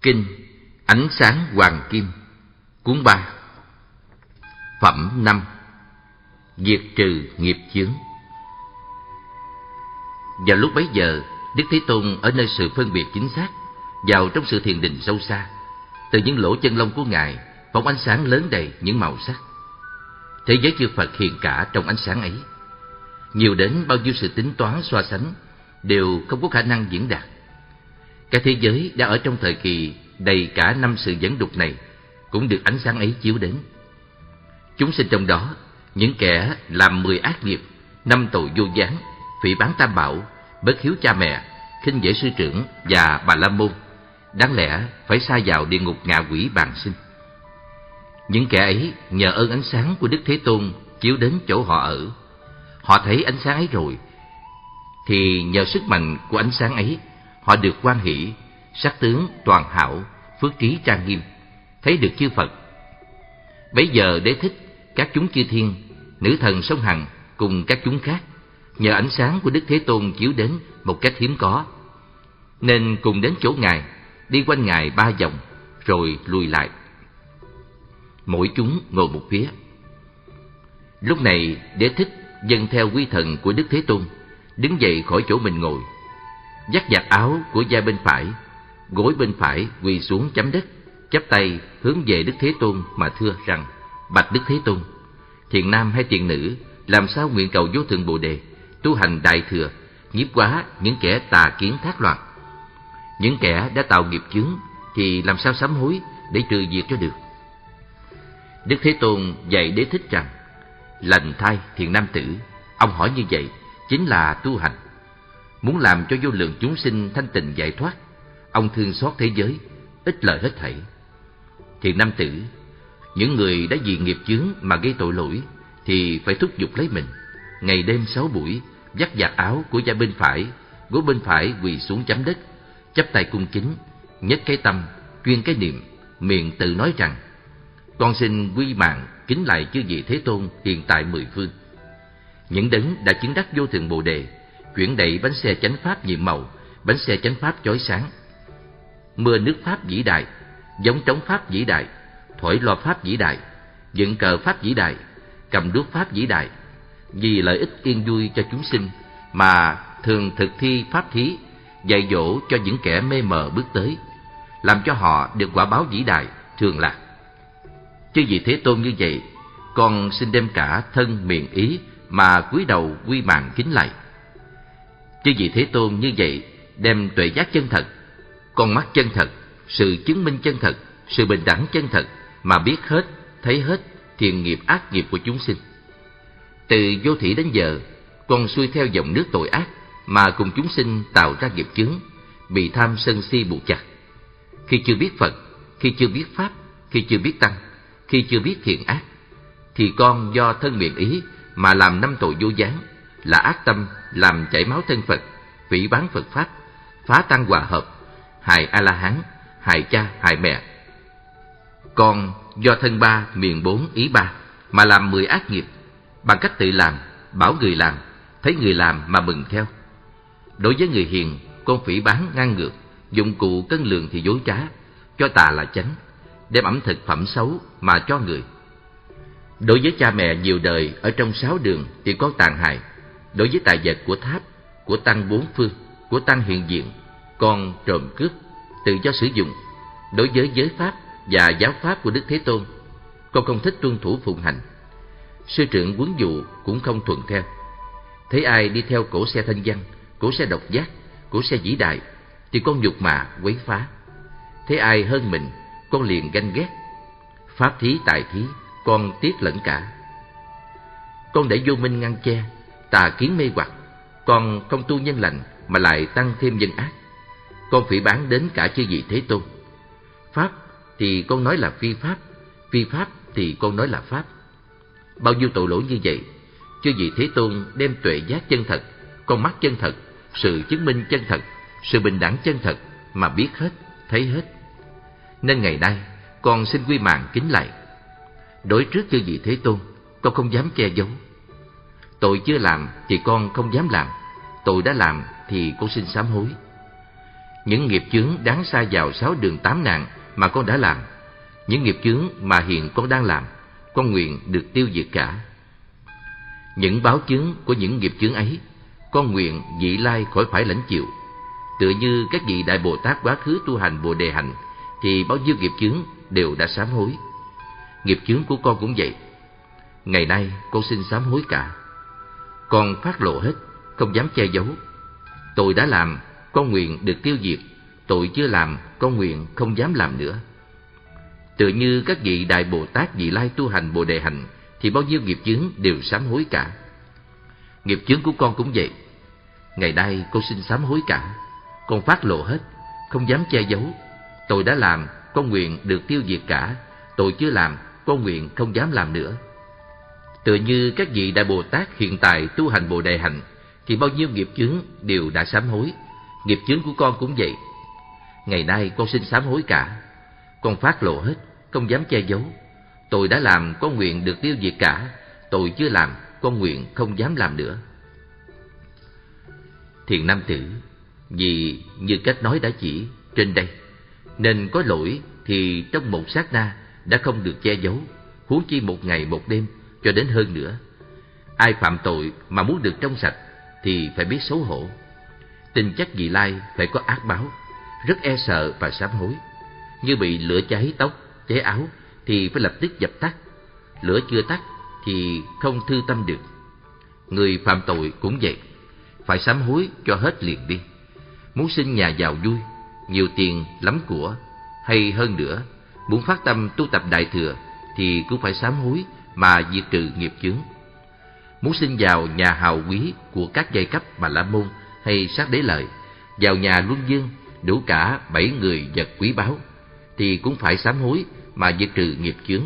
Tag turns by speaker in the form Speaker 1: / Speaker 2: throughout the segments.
Speaker 1: Kinh Ánh Sáng Hoàng Kim, cuốn 3. Phẩm 5. Diệt trừ nghiệp chướng. Vào lúc bấy giờ, Đức Thế Tôn ở nơi sự phân biệt chính xác, vào trong sự thiền định sâu xa. Từ những lỗ chân lông của Ngài phóng ánh sáng lớn đầy những màu sắc. Thế giới chư Phật hiện cả trong ánh sáng ấy. Nhiều đến bao nhiêu sự tính toán so sánh đều không có khả năng diễn đạt. Cả thế giới đã ở trong thời kỳ đầy cả 5 sự dẫn đục này cũng được ánh sáng ấy chiếu đến. Chúng sinh trong đó, những kẻ làm 10 ác nghiệp, 5 tội vô gián, phỉ báng tam bảo, bất hiếu cha mẹ, khinh dễ sư trưởng và Bà La Môn, đáng lẽ phải sa vào địa ngục ngạ quỷ bàng sinh. Những kẻ ấy nhờ ơn ánh sáng của Đức Thế Tôn chiếu đến chỗ họ ở. Họ thấy ánh sáng ấy rồi, thì nhờ sức mạnh của ánh sáng ấy, họ được hoan hỷ, sắc tướng toàn hảo, phước trí trang nghiêm, thấy được chư Phật. Bấy giờ Đế Thích, các chúng chư thiên, nữ thần sông Hằng cùng các chúng khác, nhờ ánh sáng của Đức Thế Tôn chiếu đến một cách hiếm có, nên cùng đến chỗ Ngài, đi quanh Ngài 3 vòng, rồi lùi lại. Mỗi chúng ngồi một phía. Lúc này Đế Thích dâng theo quy thần của Đức Thế Tôn, đứng dậy khỏi chỗ mình ngồi, dắt vạt áo của vai bên phải, gối bên phải quỳ xuống chấm đất, chắp tay hướng về Đức Thế Tôn mà thưa rằng: Bạch Đức Thế Tôn, thiện nam hay thiện nữ làm sao nguyện cầu vô thượng Bồ Đề, tu hành đại thừa, nhiếp hóa những kẻ tà kiến thác loạn. Những kẻ đã tạo nghiệp chướng thì làm sao sám hối để trừ diệt cho được? Đức Thế Tôn dạy Đế Thích rằng: Lành thay thiện nam tử, ông hỏi như vậy chính là tu hành. Muốn làm cho vô lượng chúng sinh thanh tịnh giải thoát, ông thương xót thế giới, ít lời hết thảy. Thiện nam tử, những người đã vì nghiệp chướng mà gây tội lỗi thì phải thúc giục lấy mình, ngày đêm 6 buổi, vắt vạt áo của vai bên phải, gối bên phải quỳ xuống chấm đất, chắp tay cung kính, nhất cái tâm, chuyên cái niệm, miệng tự nói rằng: Con xin quy mạng kính lại chư vị Thế Tôn hiện tại 10 phương. Những đấng đã chứng đắc vô thượng Bồ Đề, chuyển đẩy bánh xe chánh pháp nhiệm màu, bánh xe chánh pháp chói sáng, mưa nước pháp vĩ đại, giống trống pháp vĩ đại, thổi loa pháp vĩ đại, dựng cờ pháp vĩ đại, cầm đuốc pháp vĩ đại, vì lợi ích yên vui cho chúng sinh mà thường thực thi pháp thí, dạy dỗ cho những kẻ mê mờ bước tới, làm cho họ được quả báo vĩ đại thường lạc. Chư vị Thế Tôn như vậy, con xin đem cả thân miệng ý mà cúi đầu quy mạng kính lạy. Chư vị Thế Tôn như vậy, đem tuệ giác chân thật, con mắt chân thật, sự chứng minh chân thật, sự bình đẳng chân thật mà biết hết, thấy hết thiện nghiệp ác nghiệp của chúng sinh. Từ vô thỉ đến giờ, con xuôi theo dòng nước tội ác mà cùng chúng sinh tạo ra nghiệp chướng, bị tham sân si buộc chặt. Khi chưa biết Phật, khi chưa biết Pháp, khi chưa biết Tăng, khi chưa biết thiện ác, thì con do thân miệng ý mà làm 5 tội vô gián, là ác tâm làm chảy máu thân Phật, phỉ báng Phật Pháp, phá tăng hòa hợp, hại A-la-hán, hại cha, hại mẹ. Con do thân 3, miệng 4, ý 3 mà làm 10 ác nghiệp, bằng cách tự làm, bảo người làm, thấy người làm mà mừng theo. Đối với người hiền, con phỉ báng ngang ngược, dụng cụ cân lượng thì dối trá, cho tà là chánh, đem ẩm thực phẩm xấu mà cho người. Đối với cha mẹ nhiều đời ở trong 6 đường thì con tàn hại. Đối với tài vật của tháp, của tăng 4 phương, của tăng hiện diện, con trộm cướp, tự do sử dụng. Đối với giới pháp và giáo pháp của Đức Thế Tôn, con không thích tuân thủ phụng hành. Sư trưởng huấn dụ cũng không thuận theo. Thấy ai đi theo cổ xe thanh văn, cổ xe độc giác, cổ xe vĩ đại thì con nhục mạ, quấy phá. Thấy ai hơn mình, con liền ganh ghét. Pháp thí tài thí, con tiếc lẫn cả. Con để vô minh ngăn che, tà kiến mê hoặc, con không tu nhân lành mà lại tăng thêm nhân ác. Con phỉ báng đến cả chư vị Thế Tôn. Pháp thì con nói là phi pháp, phi pháp thì con nói là pháp. Bao nhiêu tội lỗi như vậy, chư vị Thế Tôn đem tuệ giác chân thật, con mắt chân thật, sự chứng minh chân thật, sự bình đẳng chân thật mà biết hết, thấy hết. Nên ngày nay con xin quy mạng kính lạy. Đối trước chư vị Thế Tôn, con không dám che giấu. Tội chưa làm thì con không dám làm, tội đã làm thì con xin sám hối. Những nghiệp chướng đáng sa vào 6 đường 8 nạn mà con đã làm, những nghiệp chướng mà hiện con đang làm, con nguyện được tiêu diệt cả. Những báo chướng của những nghiệp chướng ấy, con nguyện vị lai khỏi phải lãnh chịu. Tựa như các vị Đại Bồ Tát quá khứ tu hành Bồ Đề hạnh, thì bao nhiêu nghiệp chướng đều đã sám hối. Nghiệp chướng của con cũng vậy. Ngày nay con xin sám hối cả. Con phát lộ hết, không dám che giấu. Tội đã làm, con nguyện được tiêu diệt. Tội chưa làm, con nguyện không dám làm nữa. Tựa như các vị Đại Bồ Tát vị lai tu hành Bồ Đề hạnh, thì bao nhiêu nghiệp chướng đều sám hối cả. Nghiệp chướng của con cũng vậy. Ngày nay con xin sám hối cả. Con phát lộ hết, không dám che giấu. Tội đã làm, con nguyện được tiêu diệt cả. Tội chưa làm, con nguyện không dám làm nữa. Tựa như các vị Đại Bồ Tát hiện tại tu hành Bồ Đề hạnh, thì bao nhiêu nghiệp chướng đều đã sám hối. Nghiệp chướng của con cũng vậy. Ngày nay con xin sám hối cả. Con phát lộ hết, không dám che giấu. Tội đã làm, con nguyện được tiêu diệt cả. Tội chưa làm, con nguyện không dám làm nữa. Thiện nam tử, vì như cách nói đã chỉ trên đây, nên có lỗi thì trong một sát na đã không được che giấu, huống chi một ngày một đêm cho đến hơn nữa. Ai phạm tội mà muốn được trong sạch thì phải biết xấu hổ. Tin chắc vị lai phải có ác báo, rất e sợ và sám hối. Như bị lửa cháy tóc, cháy áo thì phải lập tức dập tắt. Lửa chưa tắt thì không thư tâm được. Người phạm tội cũng vậy, phải sám hối cho hết liền đi. Muốn sinh nhà giàu vui, nhiều tiền, lắm của, hay hơn nữa, muốn phát tâm tu tập Đại Thừa thì cũng phải sám hối mà diệt trừ nghiệp chướng. Muốn sinh vào nhà hào quý của các giai cấp Bà La Môn hay Sát Đế Lợi, vào nhà Luân Dương đủ cả 7 người vật quý báu, thì cũng phải sám hối mà diệt trừ nghiệp chướng.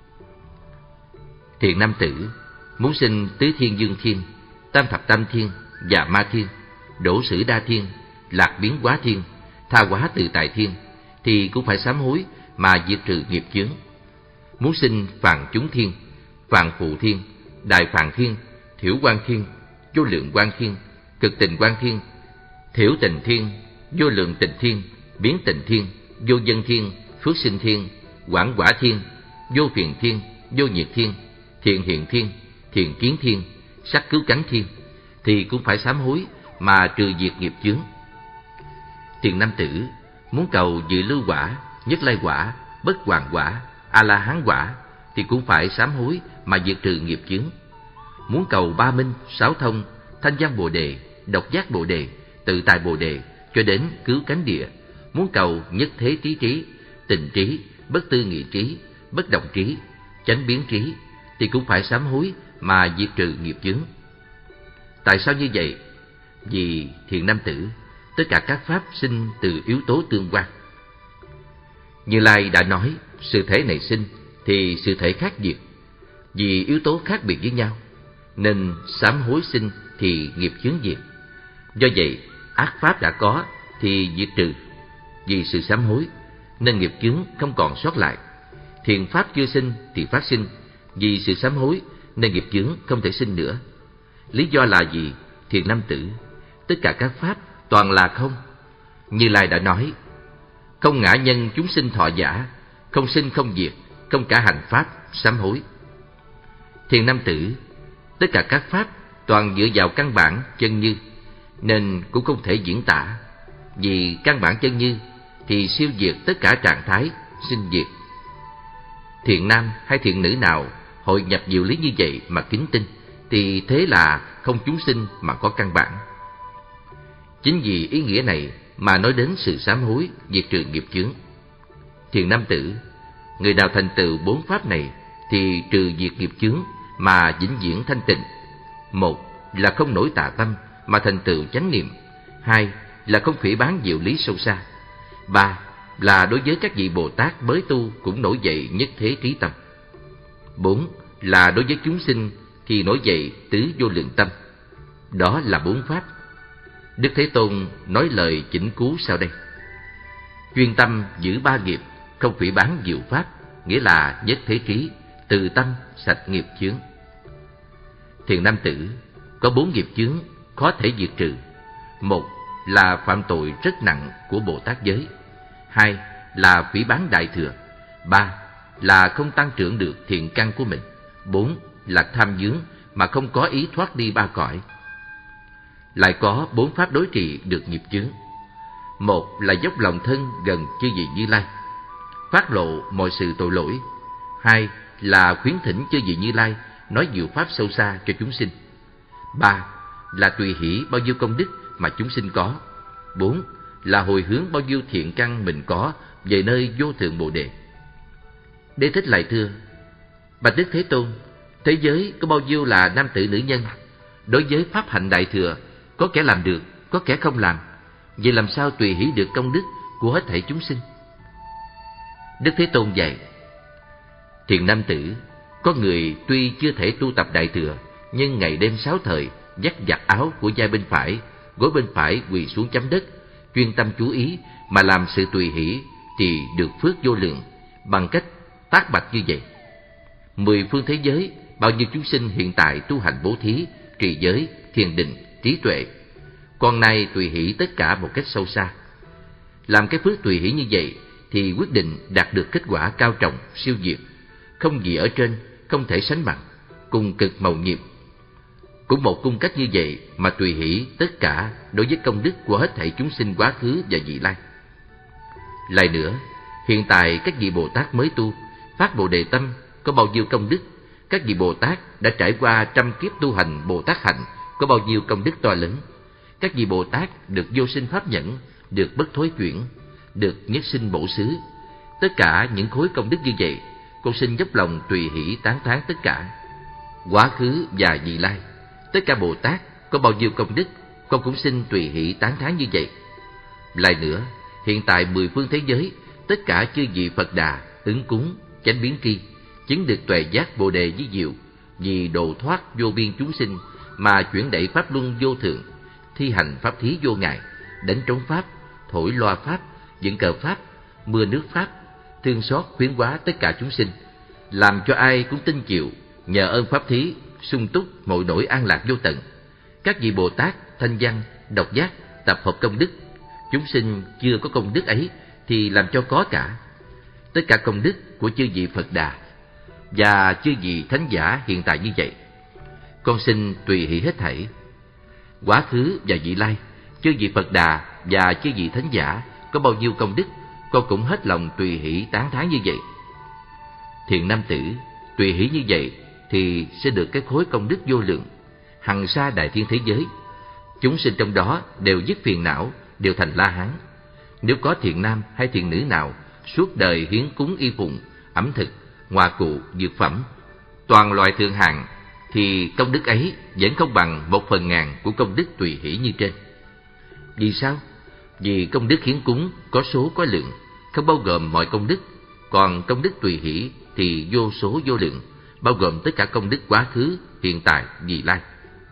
Speaker 1: Thiện nam tử, muốn sinh Tứ Thiên Dương Thiên, Tam Thập Tam Thiên, Dạ Ma Thiên, Đổ Sử Đa Thiên, Lạc Biến Hóa Thiên, Tha Hóa Tự Tại Thiên, thì cũng phải sám hối mà diệt trừ nghiệp chướng. Muốn sinh Phàn Chúng Thiên, Phàn Phụ Thiên, Đại Phàn Thiên, Thiểu Quang Thiên, Vô Lượng Quang Thiên, Cực Tình Quang Thiên, Thiểu Tình Thiên, Vô Lượng Tình Thiên, Biến Tình Thiên, Vô Dân Thiên, Phước Sinh Thiên, Quảng Quả Thiên, Vô Phiền Thiên, Vô Nhiệt Thiên, Thiện Hiện Thiên, Thiện Kiến Thiên, Sắc Cứu Cánh Thiên, thì cũng phải sám hối mà trừ diệt nghiệp chướng. Thiện nam tử, muốn cầu Dự Lưu Quả, Nhất Lai Quả, Bất Hoàng Quả, A La Hán Quả, thì cũng phải sám hối mà diệt trừ nghiệp chướng. Muốn cầu Ba Minh, Sáu Thông, Thanh Văn Bồ Đề, Độc Giác Bồ Đề, Tự Tại Bồ Đề, cho đến Cứu Cánh Địa. Muốn cầu Nhất Thế Trí Trí, Tình Trí, Bất Tư Nghị Trí, Bất Động Trí, Chánh Biến Trí, thì cũng phải sám hối mà diệt trừ nghiệp chướng. Tại sao như vậy? Vì thiện nam tử, tất cả các pháp sinh từ yếu tố tương quan. Như Lai đã nói, sự thể này sinh thì sự thể khác diệt. Vì yếu tố khác biệt với nhau, nên sám hối sinh thì nghiệp chướng diệt. Do vậy, ác pháp đã có thì diệt trừ. Vì sự sám hối, nên nghiệp chướng không còn sót lại. Thiện pháp chưa sinh thì phát sinh. Vì sự sám hối, nên nghiệp chướng không thể sinh nữa. Lý do là gì? Thiện nam tử, tất cả các pháp toàn là không. Như Lai đã nói, không ngã nhân chúng sinh thọ giả, không sinh không diệt, không cả hành pháp sám hối. Thiện nam tử, tất cả các pháp toàn dựa vào căn bản chân như, nên cũng không thể diễn tả. Vì căn bản chân như thì siêu diệt tất cả trạng thái sinh diệt. Thiện nam hay thiện nữ nào hội nhập diệu lý như vậy mà kính tin, thì thế là không chúng sinh mà có căn bản. Chính vì ý nghĩa này mà nói đến sự sám hối, diệt trừ nghiệp chướng. Thiện nam tử, người nào thành tựu 4 pháp này thì trừ diệt nghiệp chướng mà vĩnh viễn thanh tịnh. 1 là không nổi tà tâm mà thành tựu chánh niệm. 2 là không phỉ báng diệu lý sâu xa. 3 là đối với các vị Bồ Tát mới tu cũng nổi dậy nhất thế trí tâm. 4 là đối với chúng sinh thì nổi dậy tứ vô lượng tâm. Đó là 4 pháp. Đức Thế Tôn nói lời chỉnh cứu sau đây: chuyên tâm giữ 3 nghiệp, không phỉ báng diệu pháp, nghĩa là nhất thế trí, từ tâm sạch nghiệp chướng. Thiện nam tử, có 4 nghiệp chướng khó thể diệt trừ. 1 là phạm tội rất nặng của Bồ Tát giới. 2 là phỉ báng Đại Thừa. 3 là không tăng trưởng được thiện căn của mình. 4 là tham dướng mà không có ý thoát đi ba cõi. Lại có 4 pháp đối trị được nghiệp chướng. 1 là dốc lòng thân gần chư vị Như Lai, phát lộ mọi sự tội lỗi. 2 là khuyến thỉnh chư vị Như Lai nói diệu pháp sâu xa cho chúng sinh. 3 là tùy hỷ bao nhiêu công đức mà chúng sinh có. 4 là hồi hướng bao nhiêu thiện căn mình có về nơi vô thượng Bồ Đề. Đế Thích lại thưa: Bạch Đức Thế Tôn, thế giới có bao nhiêu là nam tử nữ nhân? Đối với pháp hạnh Đại Thừa, có kẻ làm được, có kẻ không làm. Vậy làm sao tùy hỷ được công đức của hết thảy chúng sinh? Đức Thế Tôn dạy: Thiện nam tử, có người tuy chưa thể tu tập Đại Thừa, nhưng ngày đêm 6 thời dắt giặt áo của vai bên phải, gối bên phải quỳ xuống chấm đất, chuyên tâm chú ý mà làm sự tùy hỷ, thì được phước vô lượng. Bằng cách tác bạch như vậy, 10 phương thế giới bao nhiêu chúng sinh hiện tại tu hành bố thí, trì giới, thiền định, trí tuệ, con nay tùy hỷ tất cả một cách sâu xa. Làm cái phước tùy hỷ như vậy thì quyết định đạt được kết quả cao trọng, siêu diệt, không gì ở trên không thể sánh bằng, cùng cực màu nhiệm. Cũng một cung cách như vậy mà tùy hỷ tất cả đối với công đức của hết thảy chúng sinh quá khứ và vị lai. Lại nữa, hiện tại các vị Bồ Tát mới tu, phát Bồ Đề tâm có bao nhiêu công đức? Các vị Bồ Tát đã trải qua trăm kiếp tu hành Bồ Tát hạnh có bao nhiêu công đức to lớn? Các vị Bồ Tát được vô sinh pháp nhẫn, được bất thối chuyển, được nhất sinh bổ xứ. Tất cả những khối công đức như vậy, con xin dốc lòng tùy hỷ tán thán tất cả. Quá khứ và vị lai, tất cả Bồ Tát có bao nhiêu công đức, con cũng xin tùy hỷ tán thán như vậy. Lại nữa, hiện tại 10 phương thế giới, tất cả chư vị Phật Đà, ứng cúng, chánh biến tri, chứng được tuệ giác Bồ Đề với diệu, vì độ thoát vô biên chúng sinh mà chuyển đẩy pháp luân vô thượng, thi hành pháp thí vô ngại, đánh trống pháp, thổi loa pháp, dựng cờ pháp, mưa nước pháp, thương xót khuyến hóa tất cả chúng sinh, làm cho ai cũng tin chịu, nhờ ơn pháp thí sung túc mọi nỗi an lạc vô tận. Các vị Bồ Tát thanh văn, độc giác, tập hợp công đức, chúng sinh chưa có công đức ấy thì làm cho có cả. Tất cả công đức của chư vị Phật Đà và chư vị thánh giả hiện tại như vậy, con xin tùy hỷ hết thảy. Quá khứ và vị lai, chư vị Phật Đà và chư vị thánh giả có bao nhiêu công đức, con cũng hết lòng tùy hỷ tán thán như vậy. Thiện nam tử, tùy hỷ như vậy thì sẽ được cái khối công đức vô lượng, hằng sa đại thiên thế giới. Chúng sinh trong đó đều dứt phiền não, đều thành La Hán. Nếu có thiện nam hay thiện nữ nào suốt đời hiến cúng y phụng, ẩm thực, hoa cụ, dược phẩm, toàn loại thượng hạng, thì công đức ấy vẫn không bằng 1/1000 của công đức tùy hỷ như trên. Vì sao? Vì công đức hiến cúng có số có lượng, không bao gồm mọi công đức, còn công đức tùy hỷ thì vô số vô lượng, bao gồm tất cả công đức quá khứ, hiện tại, vị lai.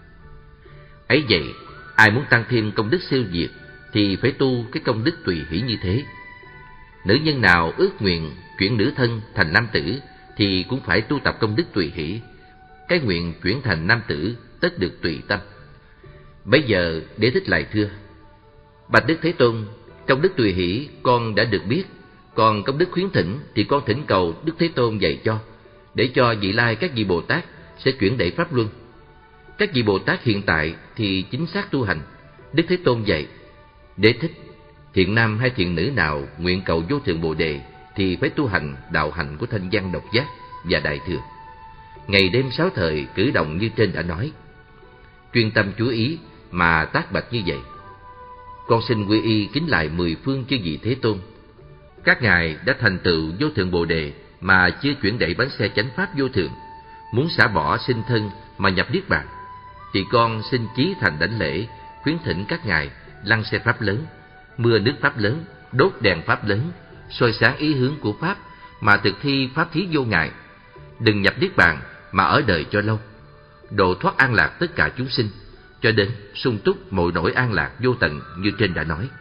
Speaker 1: Ấy vậy, ai muốn tăng thêm công đức siêu diệt thì phải tu cái công đức tùy hỷ như thế. Nữ nhân nào ước nguyện chuyển nữ thân thành nam tử thì cũng phải tu tập công đức tùy hỷ. Cái nguyện chuyển thành nam tử tất được tùy tâm. Bây giờ Đế Thích lại thưa: Bạch Đức Thế Tôn, công đức tùy hỷ con đã được biết, còn công đức khuyến thỉnh thì con thỉnh cầu Đức Thế Tôn dạy cho, để cho vị lai các vị Bồ Tát sẽ chuyển đẩy pháp luân. Các vị Bồ Tát hiện tại thì chính xác tu hành. Đức Thế Tôn dạy: Đế Thích, thiện nam hay thiện nữ nào nguyện cầu vô thượng Bồ Đề thì phải tu hành đạo hạnh của thanh văn độc giác và đại thừa. Ngày đêm 6 thời cử động như trên đã nói, chuyên tâm chú ý mà tác bạch như vậy. Con xin quy y kính lại 10 phương chư vị Thế Tôn. Các ngài đã thành tựu vô thượng Bồ Đề mà chưa chuyển đẩy bánh xe chánh pháp vô thượng, muốn xả bỏ sinh thân mà nhập niết bàn, thì con xin chí thành đảnh lễ, khuyến thỉnh các ngài lăn xe pháp lớn, mưa nước pháp lớn, đốt đèn pháp lớn, soi sáng ý hướng của pháp mà thực thi pháp thí vô ngại. Đừng nhập niết bàn mà ở đời cho lâu, độ thoát an lạc tất cả chúng sinh, cho đến sung túc mọi nỗi an lạc vô tận như trên đã nói.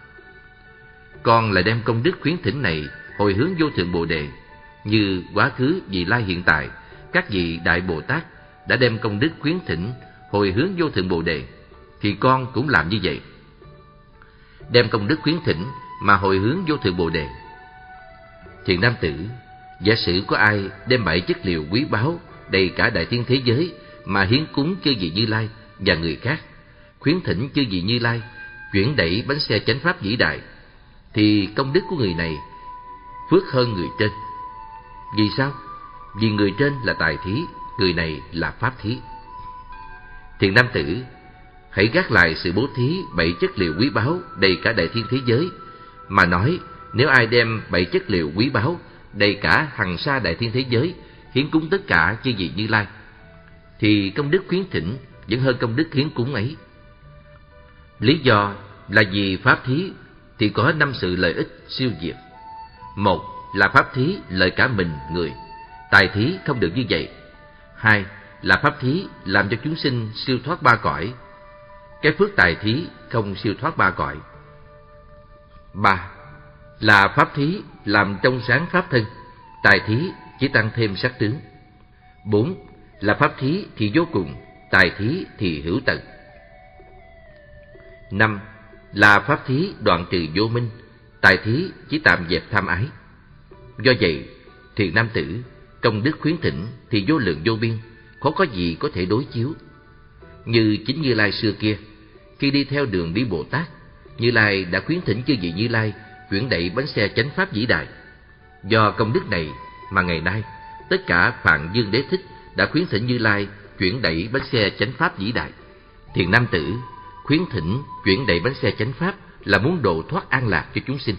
Speaker 1: Con lại đem công đức khuyến thỉnh này hồi hướng vô thượng Bồ Đề, như quá khứ, vị lai, hiện tại các vị đại Bồ Tát đã đem công đức khuyến thỉnh hồi hướng vô thượng Bồ Đề, thì con cũng làm như vậy. đem công đức khuyến thỉnh mà hồi hướng vô thượng Bồ Đề. Thiện nam tử, giả sử có ai đem 7 chất liệu quý báu đầy cả đại thiên thế giới mà hiến cúng chư vị Như Lai và người khác, khuyến thỉnh chư vị Như Lai chuyển đẩy bánh xe chánh pháp vĩ đại, thì công đức của người này phước hơn người trên. Vì sao? Vì người trên là tài thí, người này là pháp thí. Thiện nam tử, hãy gác lại sự bố thí 7 chất liệu quý báu đầy cả đại thiên thế giới, mà nói nếu ai đem 7 chất liệu quý báu đầy cả hằng sa đại thiên thế giới hiến cúng tất cả chư vị Như Lai, thì công đức khuyến thỉnh vẫn hơn công đức hiến cúng ấy. Lý do là vì pháp thí thì có 5 sự lợi ích siêu diệt. Một là pháp thí lợi cả mình người, tài thí không được như vậy. Hai là pháp thí làm cho chúng sinh siêu thoát 3 cõi, cái phước tài thí không siêu thoát 3 cõi. Ba là pháp thí làm trong sáng pháp thân, tài thí chỉ tăng thêm sắc tướng. 4 là pháp thí thì vô cùng, tài thí thì hữu tận. 5 là pháp thí đoạn trừ vô minh, tài thí chỉ tạm dẹp tham ái. Do vậy, thiện nam tử, công đức khuyến thỉnh thì vô lượng vô biên, khó có gì có thể đối chiếu. Như chính Như Lai xưa kia, khi đi theo đường đi Bồ Tát, Như Lai đã khuyến thỉnh chư vị Như Lai chuyển đẩy bánh xe chánh pháp vĩ đại. Do công đức này mà ngày nay tất cả Phạn Dương Đế Thích đã khuyến thỉnh Như Lai chuyển đẩy bánh xe chánh pháp vĩ đại. Thiện nam tử, khuyến thỉnh chuyển đẩy bánh xe chánh pháp là muốn độ thoát an lạc cho chúng sinh.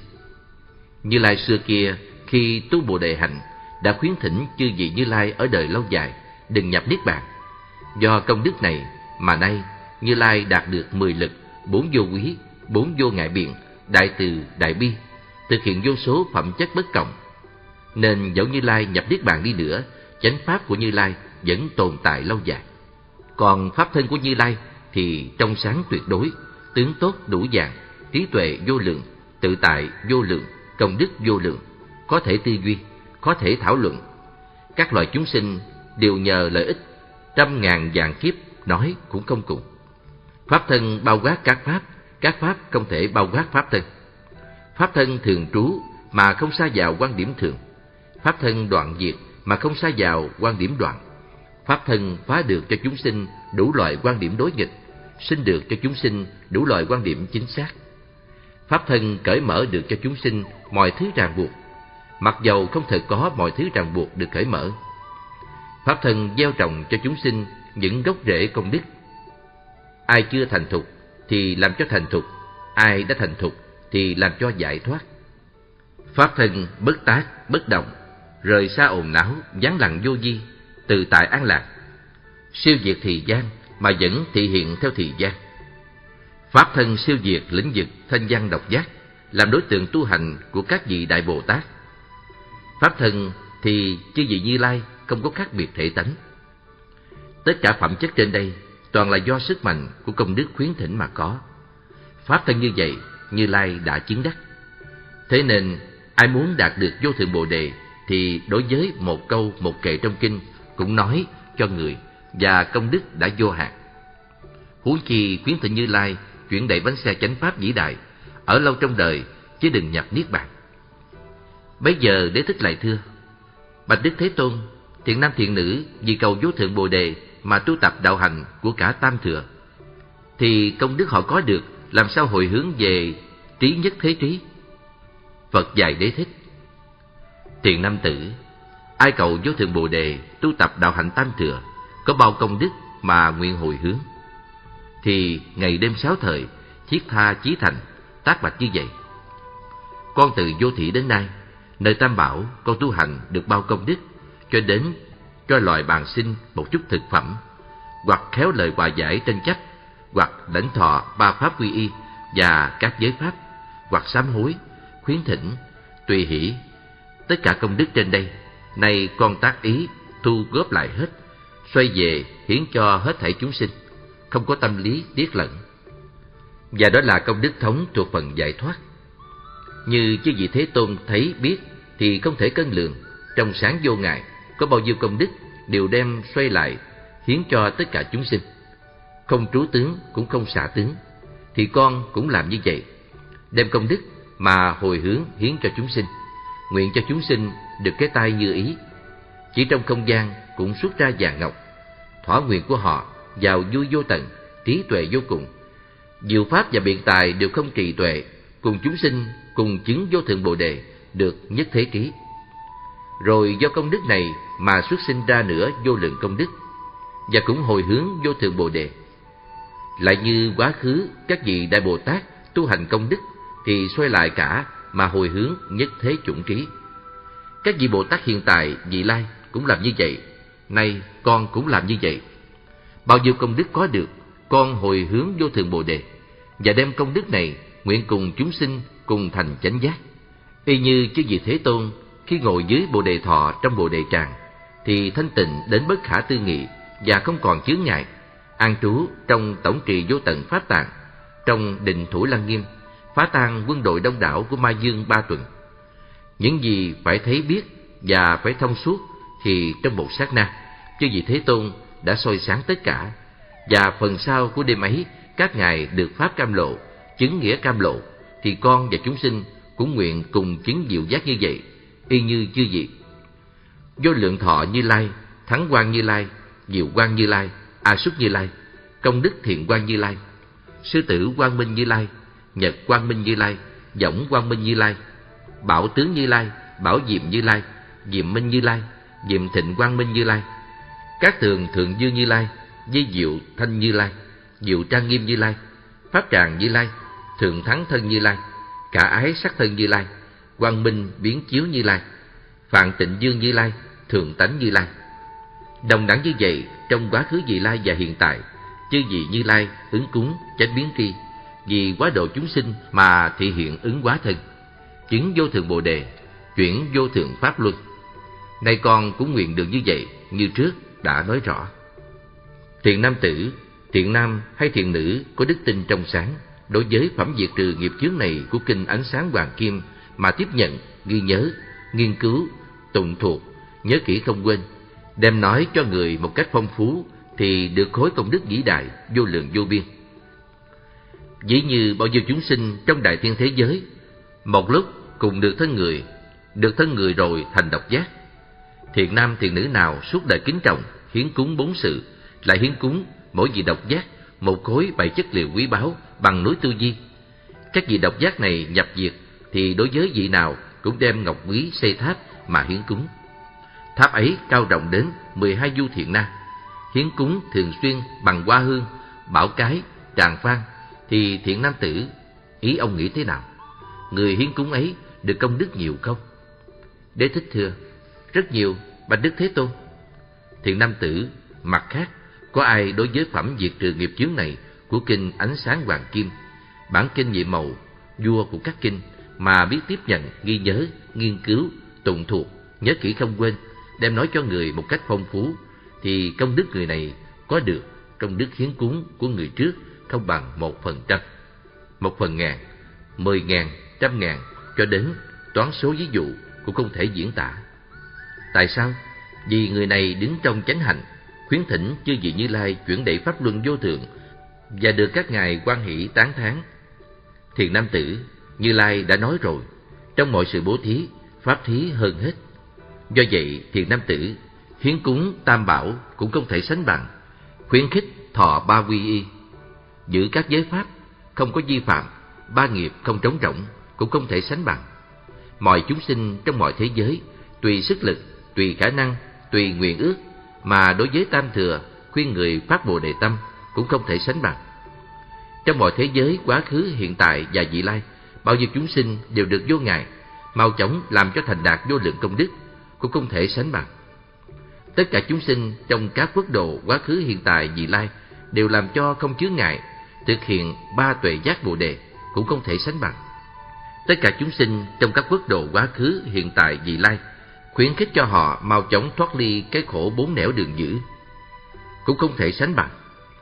Speaker 1: Như Lai xưa kia khi tu Bồ Đề hạnh đã khuyến thỉnh chư vị Như Lai ở đời lâu dài đừng nhập niết bàn. Do công đức này mà nay Như Lai đạt được 10 lực, 4 vô quý, 4 vô ngại biện, đại từ, đại bi, thực hiện vô số phẩm chất bất cộng. Nên dẫu Như Lai nhập niết bàn đi nữa, chánh pháp của Như Lai vẫn tồn tại lâu dài. Còn pháp thân của Như Lai thì trong sáng tuyệt đối, tướng tốt đủ dạng, trí tuệ vô lượng, tự tại vô lượng, công đức vô lượng, có thể tư duy, có thể thảo luận. Các loài chúng sinh đều nhờ lợi ích 100.000 vạn kiếp nói cũng không cùng. Pháp thân bao quát các pháp không thể bao quát pháp thân. Pháp thân thường trú mà không sa vào quan điểm thường. Pháp thân đoạn diệt mà không sa vào quan điểm đoạn. Pháp thân phá được cho chúng sinh đủ loại quan điểm đối nghịch, sinh được cho chúng sinh đủ loại quan điểm chính xác. Pháp thân cởi mở được cho chúng sinh mọi thứ ràng buộc, mặc dầu không thể có mọi thứ ràng buộc được cởi mở. Pháp thân gieo trồng cho chúng sinh những gốc rễ công đức. Ai chưa thành thục thì làm cho thành thục, ai đã thành thục thì làm cho giải thoát. Pháp thân bất tác, bất động, rời xa ồn náo, vắng lặng vô vi, tự tại an lạc, siêu diệt thì gian mà vẫn thị hiện theo thì gian. Pháp thân siêu diệt lĩnh vực thanh văn độc giác, làm đối tượng tu hành của các vị Đại Bồ Tát. Pháp thân thì chư vị Như Lai không có khác biệt thể tánh. Tất cả phẩm chất trên đây toàn là do sức mạnh của công đức khuyến thỉnh mà có. Pháp thân như vậy, Như Lai đã chứng đắc. Thế nên, ai muốn đạt được vô thượng Bồ Đề thì đối với một câu một kệ trong kinh cũng nói cho người, và công đức đã vô hạn. Huống chi khuyến thỉnh Như Lai chuyển đẩy bánh xe chánh pháp vĩ đại, ở lâu trong đời chứ đừng nhập niết bàn. Bấy giờ Đế Thích lại thưa: Bạch Đức Thế Tôn, thiện nam thiện nữ vì cầu vô thượng Bồ Đề mà tu tập đạo hành của cả tam thừa, thì công đức họ có được làm sao hồi hướng về trí nhất thế trí? Phật dạy Đế Thích: Thiện nam tử, ai cầu vô thượng Bồ Đề tu tập đạo hạnh tam thừa, có bao công đức mà nguyện hồi hướng, thì ngày đêm 6 thời thiết tha chí thành tác bạch như vậy: Con từ vô thị đến nay, nơi Tam Bảo con tu hành được bao công đức, cho đến cho loài bàn sinh một chút thực phẩm, hoặc khéo lời hòa giải tranh chấp, hoặc lãnh thọ 3 pháp quy y và các giới pháp, hoặc sám hối, khuyến thỉnh, tùy hỷ. Tất cả công đức trên đây, nay con tác ý thu góp lại hết, xoay về hiến cho hết thảy chúng sinh, không có tâm lý tiếc lẫn. Và đó là công đức thống thuộc phần giải thoát. Như chư vị Thế Tôn thấy biết thì không thể cân lượng, trong sáng vô ngại, có bao nhiêu công đức đều đem xoay lại hiến cho tất cả chúng sinh. Không trú tướng cũng không xả tướng, thì con cũng làm như vậy. đem công đức mà hồi hướng hiến cho chúng sinh, nguyện cho chúng sinh được cái tai như ý. Chỉ trong không gian cũng xuất ra vàng ngọc. Thỏa nguyện của họ giàu vui vô tận, trí tuệ vô cùng. Diệu pháp và biện tài đều không trì tuệ, cùng chúng sinh cùng chứng vô thượng Bồ đề, được nhất thế trí. Rồi do công đức này mà xuất sinh ra nữa vô lượng công đức, và cũng hồi hướng vô thượng Bồ đề. Lại như quá khứ các vị Đại Bồ Tát tu hành công đức thì xoay lại cả mà hồi hướng nhất thế chủng trí. Các vị Bồ Tát hiện tại, vị lai cũng làm như vậy. Nay con cũng làm như vậy. Bao nhiêu công đức có được, con hồi hướng vô thượng Bồ đề, và đem công đức này nguyện cùng chúng sinh cùng thành chánh giác. Y như chư vị Thế Tôn khi ngồi dưới Bồ đề thọ trong Bồ đề tràng thì thanh tịnh đến bất khả tư nghị và không còn chướng ngại, an trú trong tổng trì vô tận pháp tạng, trong định thủ lăng nghiêm, phá tan quân đội đông đảo của Ma Dương 3 tuần. Những gì phải thấy biết và phải thông suốt thì trong một sát na, chư vị Thế Tôn đã soi sáng tất cả, và phần sau của đêm ấy các ngài được pháp cam lộ, chứng nghĩa cam lộ, thì con và chúng sinh cũng nguyện cùng chứng diệu giác như vậy, y như chư vị. Vô lượng thọ Như Lai, Thắng Quang Như Lai, Diệu Quang Như Lai, A Xuất Như Lai, Công Đức Thiện Quang Như Lai, Sư Tử Quang Minh Như Lai, Nhật Quang Minh Như Lai, Võng Quang Minh Như Lai, Bảo Tướng Như Lai, Bảo Diệm Như Lai, Diệm Minh Như Lai, Diệm Thịnh Quang Minh Như Lai, Các Tường Thượng Dương Như Lai, Di Diệu Thanh Như Lai, Diệu Trang Nghiêm Như Lai, Pháp Tràng Như Lai, Thượng Thắng Thân Như Lai, Cả Ái Sắc Thân Như Lai, Quang Minh Biến Chiếu Như Lai, Phạn Tịnh Dương Như Lai, Thượng Tánh Như Lai. Đồng đẳng như vậy trong quá khứ vị lai và hiện tại, chư vị Như Lai ứng cúng chánh biến tri, vì quá độ chúng sinh mà thị hiện ứng hóa thân, chứng vô thượng Bồ đề, chuyển vô thượng pháp luân. Nay con cũng nguyện được như vậy, như trước đã nói rõ. Thiện nam tử, thiện nam hay thiện nữ có đức tin trong sáng, đối với phẩm diệt trừ nghiệp chướng này của kinh Ánh Sáng Hoàng Kim mà tiếp nhận, ghi nhớ, nghiên cứu, tụng thuộc, nhớ kỹ không quên, đem nói cho người một cách phong phú, thì được khối công đức vĩ đại vô lượng vô biên. Ví như bao nhiêu chúng sinh trong đại thiên thế giới, một lúc cùng được thân người rồi thành độc giác. Thiện nam thiện nữ nào suốt đời kính trọng, hiến cúng 4 sự, lại hiến cúng mỗi vị độc giác một khối 7 chất liệu quý báu bằng núi Tu Di. Các vị độc giác này nhập diệt thì đối với vị nào cũng đem ngọc quý xây tháp mà hiến cúng. Tháp ấy cao rộng đến 12 du thiện na. Hiến cúng thường xuyên bằng hoa hương, bảo cái, tràng phan, thì thiện nam tử, ý ông nghĩ thế nào? Người hiến cúng ấy được công đức nhiều không? Đế thích thưa: rất nhiều, bạch Đức Thế Tôn. Thiện nam tử, mặt khác, có ai đối với phẩm diệt trừ nghiệp chướng này của kinh Ánh Sáng Hoàng Kim, bản kinh nhiệm màu, vua của các kinh, mà biết tiếp nhận, ghi nhớ, nghiên cứu, tụng thuộc, nhớ kỹ không quên, đem nói cho người một cách phong phú, thì công đức người này có được công đức hiến cúng của người trước không bằng 1%, 1/1000, 10.000, 100.000, cho đến toán số ví dụ cũng không thể diễn tả. Tại sao? Vì người này đứng trong chánh hạnh, khuyến thỉnh chư vị Như Lai chuyển đẩy pháp luân vô thượng, và được các ngài hoan hỷ tán thán. Thiện nam tử, Như Lai đã nói rồi, trong mọi sự bố thí, pháp thí hơn hết. Do vậy, thiện nam tử, hiến cúng tam bảo cũng không thể sánh bằng, khuyến khích thọ 3 quy y, giữ các giới pháp, không có vi phạm, 3 nghiệp không trống rỗng cũng không thể sánh bằng. Mọi chúng sinh trong mọi thế giới, tùy sức lực, tùy khả năng, tùy nguyện ước, mà đối với tam thừa, khuyên người phát Bồ đề tâm cũng không thể sánh bằng. Trong mọi thế giới quá khứ, hiện tại và vị lai, bao nhiêu chúng sinh đều được vô ngại, mau chóng làm cho thành đạt vô lượng công đức, cũng không thể sánh bằng. Tất cả chúng sinh trong các quốc độ quá khứ, hiện tại, vị lai đều làm cho không chướng ngại, thực hiện 3 tuệ giác Bồ đề, cũng không thể sánh bằng. Tất cả chúng sinh trong các quốc độ quá khứ, hiện tại, vị lai khuyến khích cho họ mau chóng thoát ly cái khổ 4 nẻo đường dữ, cũng không thể sánh bằng.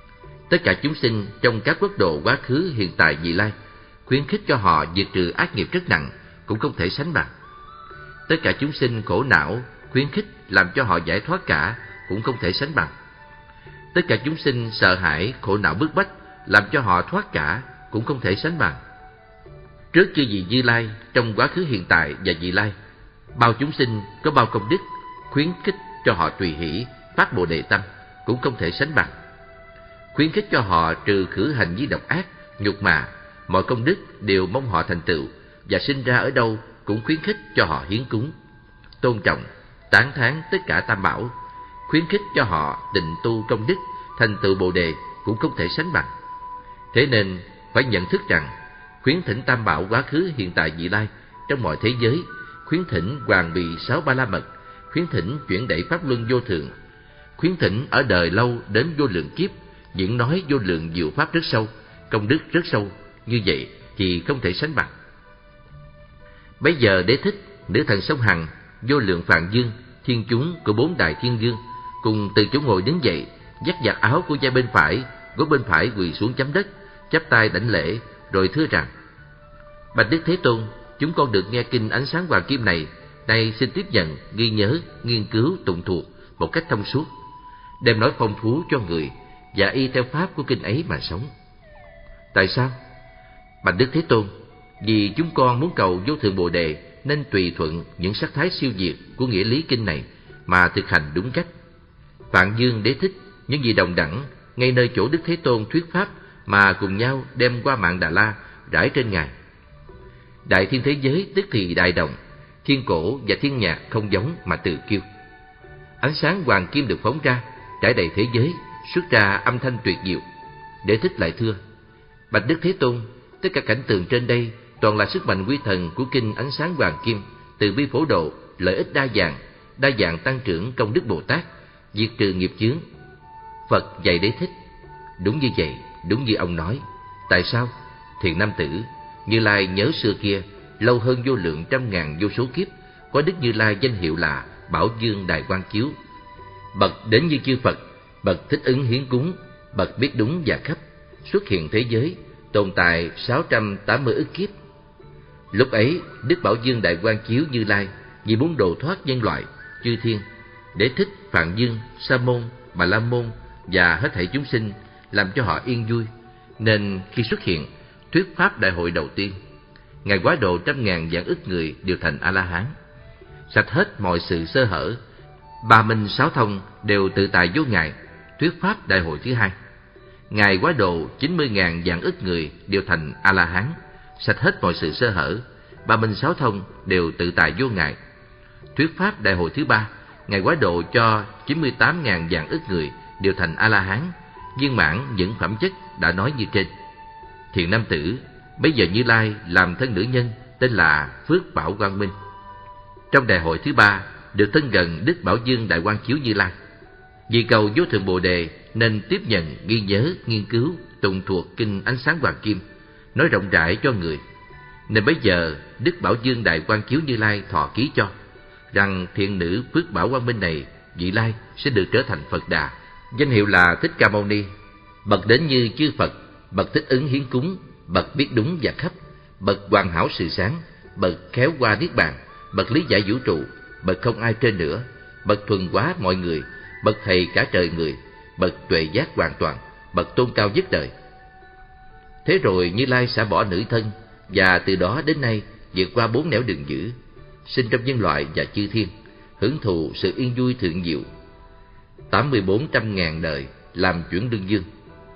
Speaker 1: Tất cả chúng sinh trong các quốc độ quá khứ, hiện tại, vị lai khuyến khích cho họ diệt trừ ác nghiệp rất nặng, cũng không thể sánh bằng. Tất cả chúng sinh khổ não khuyến khích làm cho họ giải thoát cả, cũng không thể sánh bằng. Tất cả chúng sinh sợ hãi, khổ não bức bách làm cho họ thoát cả, cũng không thể sánh bằng. trước chư vị Như Lai trong quá khứ, hiện tại và vị lai, bao chúng sinh có bao công đức, khuyến khích cho họ tùy hỷ phát Bồ Đề tâm cũng không thể sánh bằng. Khuyến khích cho họ trừ khử hành vi độc ác, nhục mạ, mọi công đức đều mong họ thành tựu, và sinh ra ở đâu cũng khuyến khích cho họ hiến cúng, tôn trọng, tán thán tất cả tam bảo, khuyến khích cho họ tịnh tu công đức, thành tựu Bồ Đề cũng không thể sánh bằng. Thế nên phải nhận thức rằng khuyến thỉnh tam bảo quá khứ, hiện tại, vị lai trong mọi thế giới, khuyến thỉnh hoàng bì 6 ba la mật, khuyến thỉnh chuyển đẩy pháp luân vô thượng, khuyến thỉnh ở đời lâu đến vô lượng kiếp, diễn nói vô lượng diệu pháp rất sâu, công đức rất sâu, như vậy thì không thể sánh bằng. Bấy giờ Đế Thích, nữ thần sông Hằng, vô lượng Phạn Dương, thiên chúng của 4 đại thiên vương cùng từ chỗ ngồi đứng dậy, dắt giặt áo của vai bên phải, gối bên phải quỳ xuống chấm đất, chắp tay đảnh lễ, rồi thưa rằng: Bạch Đức Thế Tôn, chúng con được nghe kinh Ánh Sáng Hoàng Kim này, nay xin tiếp nhận, ghi nhớ, nghiên cứu, tụng thuộc một cách thông suốt, đem nói phong phú cho người và y theo pháp của kinh ấy mà sống. Tại sao? Bạch Đức Thế Tôn, vì chúng con muốn cầu vô thượng Bồ Đề, nên tùy thuận những sắc thái siêu diệt của nghĩa lý kinh này mà thực hành đúng cách. Phạn Dương, Đế Thích, những vị đồng đẳng ngay nơi chỗ Đức Thế Tôn thuyết pháp mà cùng nhau đem qua mạng Đà La rải trên ngài. Đại thiên thế giới tức thì đại đồng, thiên cổ và thiên nhạc không giống mà tự kiêu. Ánh sáng hoàng kim được phóng ra, trải đầy thế giới, xuất ra âm thanh tuyệt diệu. Đế Thích lại thưa: Bạch Đức Thế Tôn, tất cả cảnh tượng trên đây toàn là sức mạnh quy thần của kinh Ánh Sáng Hoàng Kim, từ bi phổ độ, lợi ích đa dạng tăng trưởng công đức Bồ Tát, diệt trừ nghiệp chướng. Phật dạy Đế Thích: Đúng như vậy, đúng như ông nói. Tại sao? Thiện nam tử, Như Lai nhớ xưa kia, lâu hơn vô lượng trăm ngàn vô số kiếp, có Đức Như Lai danh hiệu là Bảo Dương Đại Quang Chiếu, bậc đến như chư Phật, bậc thích ứng hiến cúng, bậc biết đúng và khắp, xuất hiện thế giới, tồn tại 680 ức kiếp. Lúc ấy, Đức Bảo Dương Đại Quang Chiếu Như Lai vì muốn độ thoát nhân loại, chư thiên, Đế Thích, Phạn Dương, Sa Môn, Bà La Môn và hết thảy chúng sinh, làm cho họ yên vui, nên khi xuất hiện thuyết pháp đại hội đầu tiên, ngài quá độ trăm ngàn vạn ức người đều thành A La Hán, sạch hết mọi sự sơ hở, ba minh sáu thông đều tự tại vô ngài. Thuyết pháp đại hội thứ hai, ngài quá độ 90.000 vạn ức người đều thành A La Hán, sạch hết mọi sự sơ hở, ba minh sáu thông đều tự tại vô ngài. Thuyết pháp đại hội thứ ba, ngài quá độ cho 98.000 vạn ức người đều thành A La Hán, viên mãn những phẩm chất đã nói như trên. Thiện nam tử, bây giờ Như Lai làm thân nữ nhân tên là Phước Bảo Quang Minh. Trong đại hội thứ ba được thân gần Đức Bảo Dương Đại Quang Chiếu Như Lai. Vì cầu vô thượng Bồ Đề nên tiếp nhận, ghi nhớ, nghiên cứu, tụng thuộc kinh Ánh Sáng Hoàng Kim, nói rộng rãi cho người. Nên bây giờ Đức Bảo Dương Đại Quang Chiếu Như Lai thọ ký cho rằng thiện nữ Phước Bảo Quang Minh này, vị lai sẽ được trở thành Phật Đà, danh hiệu là Thích Ca Mâu Ni, bậc đến như chư Phật, bậc thích ứng hiến cúng, bậc biết đúng và khắp, bậc hoàn hảo sự sáng, bậc khéo qua niết bàn, bậc lý giải vũ trụ, bậc không ai trên nữa, bậc thuần hóa mọi người, bậc thầy cả trời người, bậc tuệ giác hoàn toàn, bậc tôn cao nhất đời. Thế rồi Như Lai xả bỏ nữ thân, và từ đó đến nay vượt qua 4 nẻo đường dữ, sinh trong nhân loại và chư thiên, hưởng thụ sự yên vui thượng diệu, 8400.000 đời làm chuyển đương dương,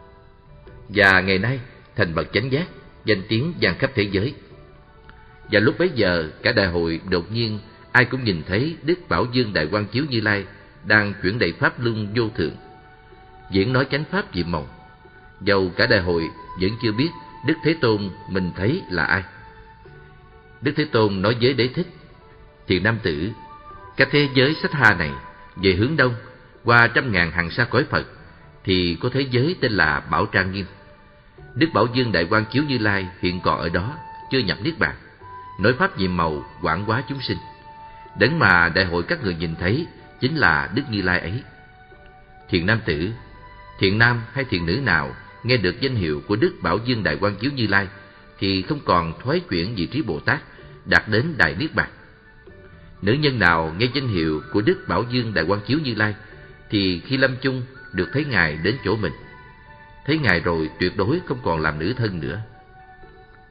Speaker 1: và ngày nay thành bậc chánh giác, danh tiếng vang khắp thế giới. Và lúc bấy giờ cả đại hội đột nhiên ai cũng nhìn thấy Đức Bảo Dương Đại Quang Chiếu Như Lai đang chuyển đầy pháp luân vô thượng, diễn nói chánh pháp diệm màu. Dầu cả đại hội vẫn chưa biết Đức Thế Tôn mình thấy là ai. Đức Thế Tôn nói với Đế Thích: Thiện nam tử, các thế giới Sách Ha này về hướng đông qua trăm ngàn hàng sa cõi Phật thì có thế giới tên là Bảo Trang Nghiêm. Đức Bảo Dương Đại Quang Chiếu Như Lai hiện còn ở đó, chưa nhập niết bàn, nói pháp nhiệm màu quảng hóa chúng sinh. Đấng mà đại hội các người nhìn thấy chính là Đức Như Lai ấy. Thiện nam tử, thiện nam hay thiện nữ nào nghe được danh hiệu của Đức Bảo Dương Đại Quang Chiếu Như Lai thì không còn thoái chuyển vị trí Bồ Tát, đạt đến đại niết bàn. Nữ nhân nào nghe danh hiệu của Đức Bảo Dương Đại Quang Chiếu Như Lai thì khi lâm chung được thấy ngài đến chỗ mình, thấy ngài rồi tuyệt đối không còn làm nữ thân nữa.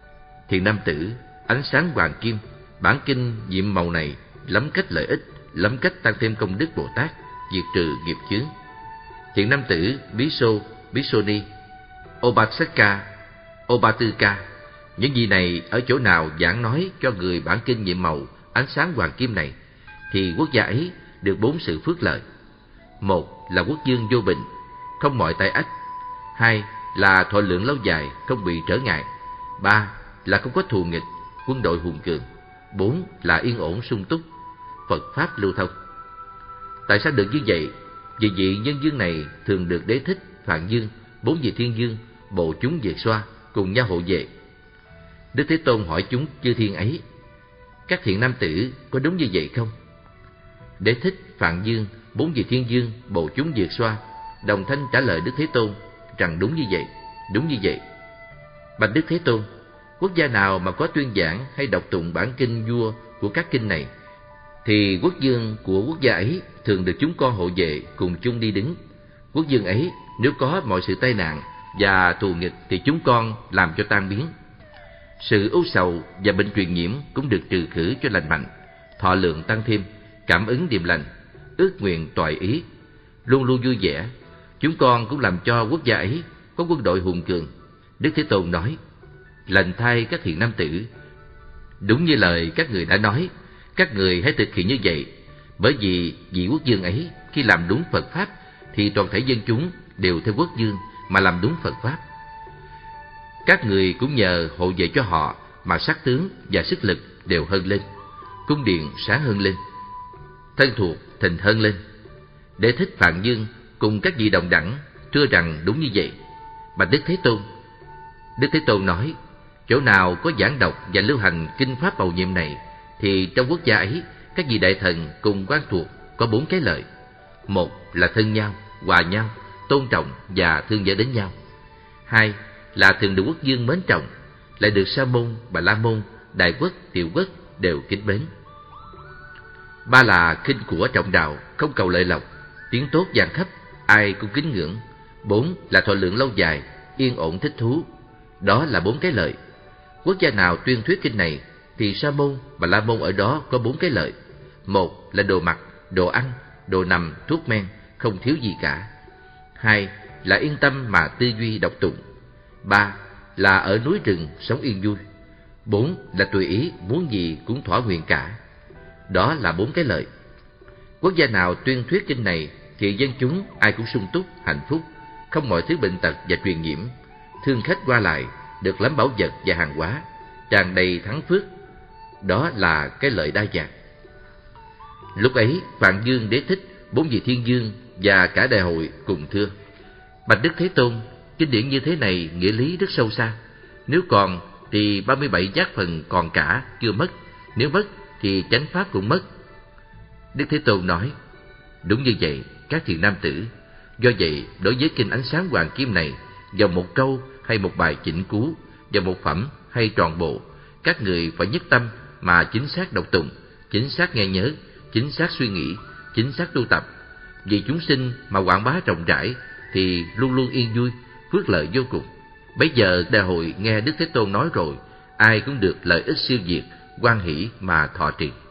Speaker 1: Thiện nam tử, ánh sáng hoàng kim, bản kinh nhiệm màu này lắm cách lợi ích, lắm cách tăng thêm công đức Bồ Tát, diệt trừ nghiệp chướng. Thiện nam tử Bhikkhu, Bhikkhuni, Upasaka, Upattika, những gì này ở chỗ nào giảng nói cho người bản kinh nhiệm màu ánh sáng hoàng kim này, thì quốc gia ấy được 4 sự phước lợi. 1 là quốc vương vô bệnh, không mọi tai ách. 2 là thọ lượng lâu dài, không bị trở ngại. 3 là không có thù nghịch, quân đội hùng cường. 4 là yên ổn sung túc, Phật pháp lưu thông. Tại sao được như vậy? Vì vị nhân dương này thường được Đế Thích, Phạn Dương, 4 vị thiên dương, bộ chúng Việt Xoa cùng nhau hộ vệ. Đức Thế Tôn hỏi chúng chư thiên ấy: các thiện nam tử có đúng như vậy không? Đế Thích, Phạn Dương, 4 vị thiên dương, bộ chúng Việt Xoa đồng thanh trả lời Đức Thế Tôn rằng đúng như vậy, đúng như vậy. Bạch Đức Thế Tôn, quốc gia nào mà có tuyên giảng hay đọc tụng bản kinh vua của các kinh này, thì quốc vương của quốc gia ấy thường được chúng con hộ vệ cùng chung đi đứng. Quốc vương ấy nếu có mọi sự tai nạn và thù nghịch thì chúng con làm cho tan biến. Sự ưu sầu và bệnh truyền nhiễm cũng được trừ khử cho lành mạnh, thọ lượng tăng thêm, cảm ứng điềm lành, ước nguyện toại ý, luôn luôn vui vẻ. Chúng con cũng làm cho quốc gia ấy có quân đội hùng cường. Đức Thế Tôn nói: lành thay các thiện nam tử, đúng như lời các người đã nói, các người hãy thực hiện như vậy. Bởi vì vị quốc vương ấy khi làm đúng Phật pháp thì toàn thể dân chúng đều theo quốc vương mà làm đúng Phật pháp. Các người cũng nhờ hộ vệ cho họ mà sắc tướng và sức lực đều hơn lên, cung điện sáng hơn lên, thân thuộc thịnh hơn lên. Đế Thích, Phạn Dương cùng các vị đồng đẳng thưa rằng đúng như vậy. Bạch Đức Thế Tôn, Đức Thế Tôn nói: chỗ nào có giảng đọc và lưu hành kinh pháp bầu nhiệm này, thì trong quốc gia ấy các vị đại thần cùng quan thuộc có 4 cái lợi. 1 là thân nhau, hòa nhau, tôn trọng và thương nhớ đến nhau. 2 là thường được quốc vương mến trọng, lại được Sa môn, Bà La môn, Đại quốc, Tiểu quốc đều kính mến. 3 là khinh của trọng đạo, không cầu lợi lộc, tiếng tốt vang khắp, ai cũng kính ngưỡng. 4 là thọ lượng lâu dài, yên ổn thích thú. Đó là 4 cái lợi. Quốc gia nào tuyên thuyết kinh này thì Sa môn, Bà La môn ở đó có 4 cái lợi. 1 là đồ mặc, đồ ăn, đồ nằm, thuốc men, không thiếu gì cả. 2 là yên tâm mà tư duy đọc tụng. 3 là ở núi rừng sống yên vui. 4 là tùy ý, muốn gì cũng thỏa nguyện cả. Đó là 4 cái lợi. Quốc gia nào tuyên thuyết kinh này thì dân chúng ai cũng sung túc, hạnh phúc, không mọi thứ bệnh tật và truyền nhiễm, thương khách qua lại, được lắm bảo vật và hàng hóa, tràn đầy thắng phước. Đó là cái lợi đa dạng. Lúc ấy Phạn Dương, Đế Thích, 4 vị thiên dương và cả đại hội cùng thưa: bạch Đức Thế Tôn, kinh điển như thế này nghĩa lý rất sâu xa. Nếu còn thì 37 giác phần còn cả chưa mất, nếu mất thì chánh pháp cũng mất. Đức Thế Tôn nói: đúng như vậy các thiện nam tử. Do vậy đối với kinh ánh sáng hoàng kim này, vào một câu hay một bài chỉnh cú, vào một phẩm hay trọn bộ, các người phải nhất tâm mà chính xác đọc tụng, chính xác nghe nhớ, chính xác suy nghĩ, chính xác tu tập. Vì chúng sinh mà quảng bá rộng rãi thì luôn luôn yên vui, phước lợi vô cùng. Bấy giờ đại hội nghe Đức Thế Tôn nói rồi, ai cũng được lợi ích siêu việt, hoan hỷ mà thọ trì.